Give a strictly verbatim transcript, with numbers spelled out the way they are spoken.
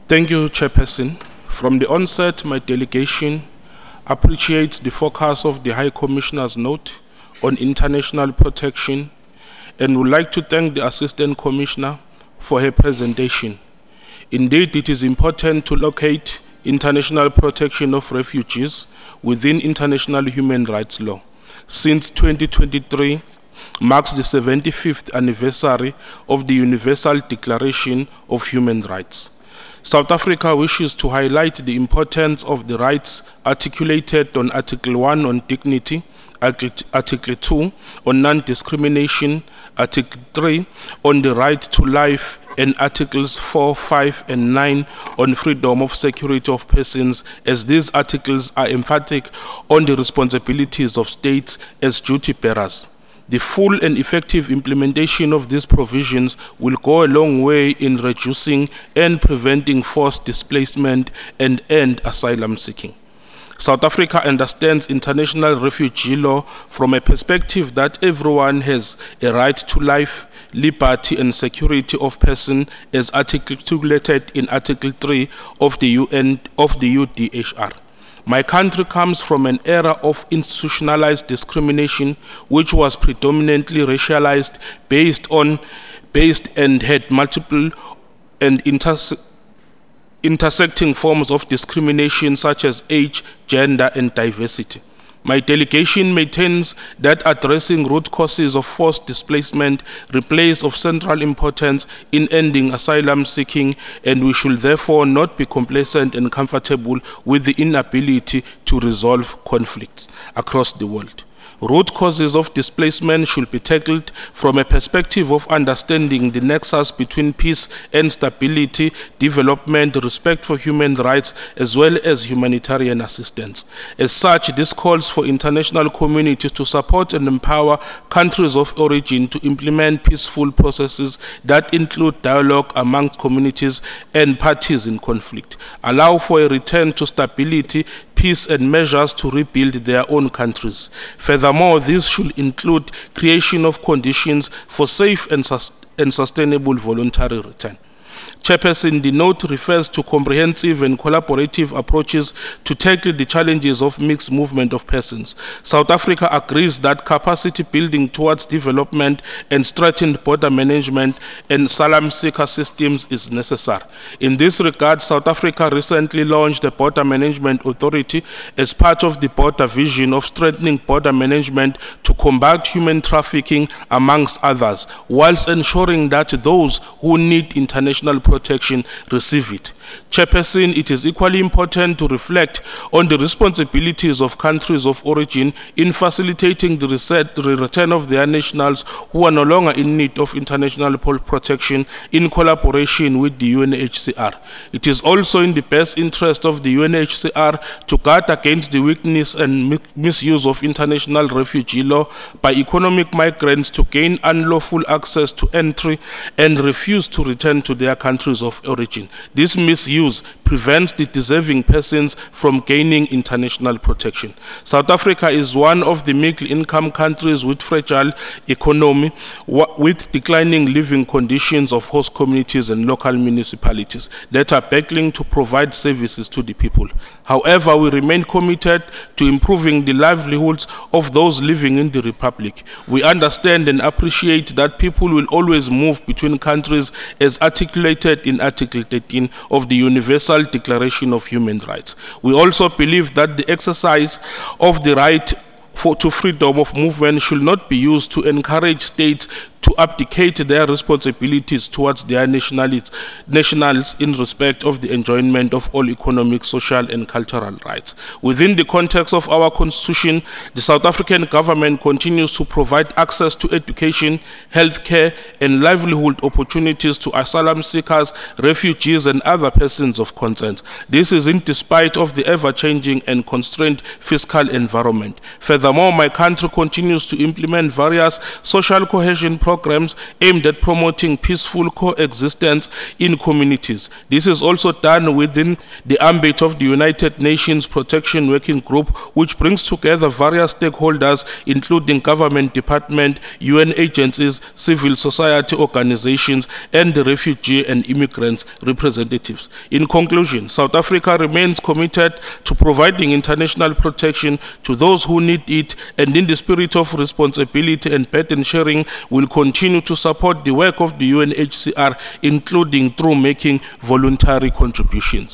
Thank you, Chairperson. From the onset, my delegation appreciates the focus of the High Commissioner's note on international protection and would like to thank the Assistant Commissioner for her presentation. Indeed, it is important to locate international protection of refugees within international human rights law. Since twenty twenty-three marks the seventy-fifth anniversary of the Universal Declaration of Human Rights. South Africa wishes to highlight the importance of the rights articulated on Article one on dignity, Article two on non-discrimination, Article three on the right to life, and Articles four, five, and nine on freedom of security of persons, as these articles are emphatic on the responsibilities of states as duty bearers. The full and effective implementation of these provisions will go a long way in reducing and preventing forced displacement and end asylum seeking. South Africa understands international refugee law from a perspective that everyone has a right to life, liberty and security of person as articulated in Article three of the U N of the U D H R. My country comes from an era of institutionalized discrimination which was predominantly racialized, based on based and had multiple and inter intersecting forms of discrimination such as age, gender, and diversity. My delegation maintains that addressing root causes of forced displacement remains of central importance in ending asylum seeking, and we should therefore not be complacent and comfortable with the inability to resolve conflicts across the world. Root causes of displacement should be tackled from a perspective of understanding the nexus between peace and stability, development, respect for human rights, as well as humanitarian assistance. As such, this calls for international communities to support and empower countries of origin to implement peaceful processes that include dialogue amongst communities and parties in conflict, allow for a return to stability, peace and measures to rebuild their own countries. Furthermore, this should include creation of conditions for safe and, sus and sustainable voluntary return. Chairperson, the note refers to comprehensive and collaborative approaches to tackle the challenges of mixed movement of persons. South Africa agrees that capacity building towards development and strengthened border management and asylum seeker systems is necessary. In this regard, South Africa recently launched the Border Management Authority as part of the border vision of strengthening border management to combat human trafficking, amongst others, whilst ensuring that those who need international protection receive it. Chairperson, it is equally important to reflect on the responsibilities of countries of origin in facilitating the, reset, the return of their nationals who are no longer in need of international protection in collaboration with the U N H C R. It is also in the best interest of the U N H C R to guard against the weakness and misuse of international refugee law by economic migrants to gain unlawful access to entry and refuse to return to their countries of origin. This misuse prevents the deserving persons from gaining international protection. South Africa is one of the middle-income countries with fragile economy, with declining living conditions of host communities and local municipalities that are battling to provide services to the people. However, we remain committed to improving the livelihoods of those living in the Republic. We understand and appreciate that people will always move between countries as articulated in Article thirteen of the Universal Declaration of Human Rights. We also believe that the exercise of the right for, to freedom of movement should not be used to encourage states to abdicate their responsibilities towards their nationalities, nationals in respect of the enjoyment of all economic, social and cultural rights. Within the context of our constitution, the South African government continues to provide access to education, healthcare and livelihood opportunities to asylum seekers, refugees and other persons of concern. This is in despite of the ever-changing and constrained fiscal environment. Furthermore, my country continues to implement various social cohesion programs aimed at promoting peaceful coexistence in communities. This is also done within the ambit of the United Nations Protection Working Group, which brings together various stakeholders, including government departments, U N agencies, civil society organizations, and the refugee and immigrants representatives. In conclusion, South Africa remains committed to providing international protection to those who need it, and in the spirit of responsibility and burden sharing, will continue to support the work of the U N H C R, including through making voluntary contributions.